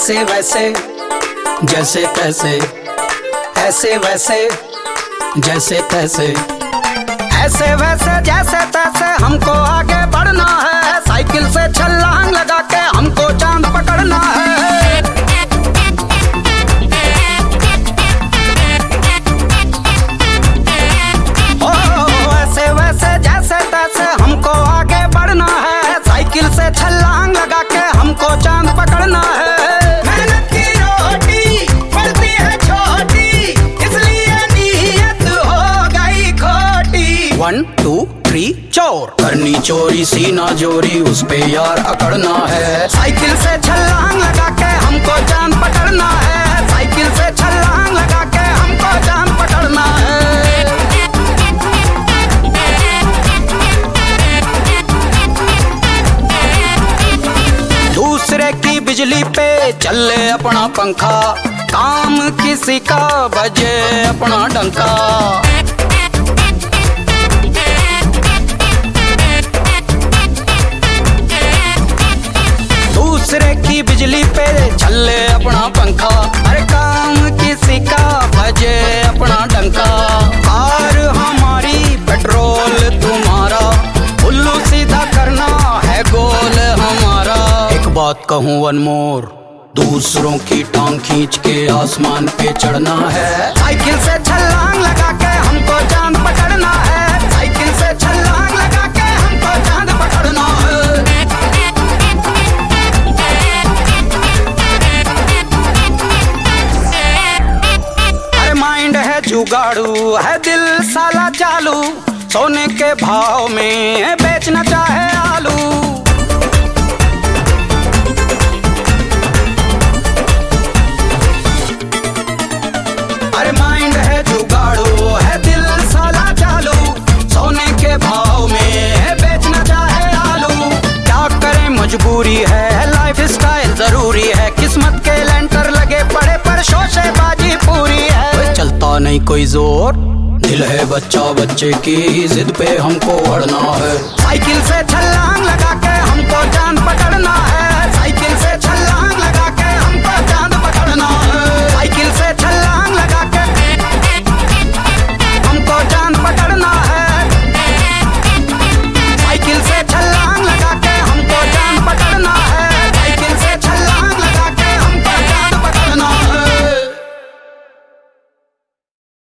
ऐसे वैसे जैसे तैसे, ऐसे वैसे जैसे तैसे, ऐसे वैसे जैसे तैसे हमको आगे बढ़ना है। साइकिल से छलांग लगा के हमको चांद पकड़ना है। ऐसे वैसे जैसे तैसे हमको आगे बढ़ना है। साइकिल से छलांग लगा के हमको चांद पकड़ना है। मेहनत की रोटी पड़ती है छोटी, इसलिए नीयत हो गई खोटी। 1 2 3 चोर, करनी चोरी सीना जोरी, उस पे यार अकड़ना है। साइकिल से छलांग लगा के हमको चांद पकड़ना है। साइकिल से छलांग लगा के हमको चांद पकड़ना है। दूसरे की बिजली पे चले अपना पंखा, काम किसी का बजे अपना डंका। दूसरे की बिजली पे चले अपना पंखा, अरे काम किसी का बजे अपना डंका। कार हमारी पेट्रोल तुम्हारा, उल्लू सीधा करना है गोल हमारा। एक बात कहूँ वन मोर, दूसरों की टांग खींच के आसमान पे चढ़ना है। साइकिल से छलांग लगा के हमको चांद पकड़ना है। साइकिल से छलांग लगा के हमको चांद पकड़ना है। अरे माइंड है जुगाड़ू, है दिल साला चालू, सोने के भाव में बेचना चाहे आलू। अरे माइंड है जुगाड़ू, है दिल साला चालू, सोने के भाव में बेचना चाहे आलू। क्या करें मजबूरी है, लाइफ स्टाइल जरूरी है, किस्मत के लेंटर लगे पड़े पर शोशेबाजी पूरी है। चलता नहीं कोई जोर, दिल है बच्चा बच्चे की, जिद पे हमको अड़ना है। साइकिल से छलांग लगा के हमको चांद पकड़ना है।